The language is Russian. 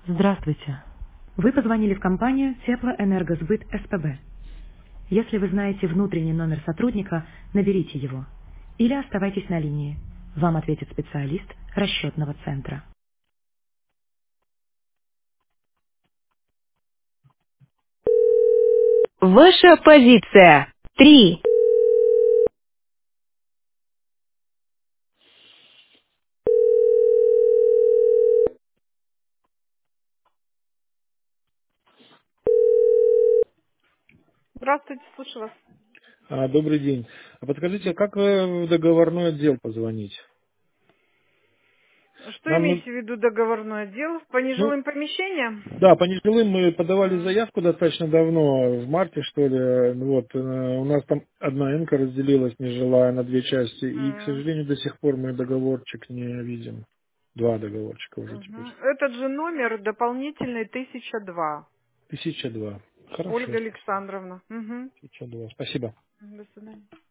Здравствуйте. Вы позвонили в компанию Теплоэнергосбыт СПБ. Если вы знаете внутренний номер сотрудника, наберите его. Или оставайтесь на линии. Вам ответит специалист расчетного центра. Ваша позиция. 3. Здравствуйте, слушаю вас. Добрый день. А подскажите, как в договорной отдел позвонить? Что Нам, имеете в виду договорной отдел? По ну, нежилым помещениям? да, по нежилым мы подавали М, заявку достаточно давно, в марте, что ли. Вот, у нас там одна энка разделилась нежилая на две части, и, к м, сожалению, до сих пор мы договорчик не видим. Два договорчика уже теперь. мгм. Этот же номер дополнительный 1002. 1002. Хорошо. Ольга Александровна. Мгм. 1002. Спасибо. До свидания.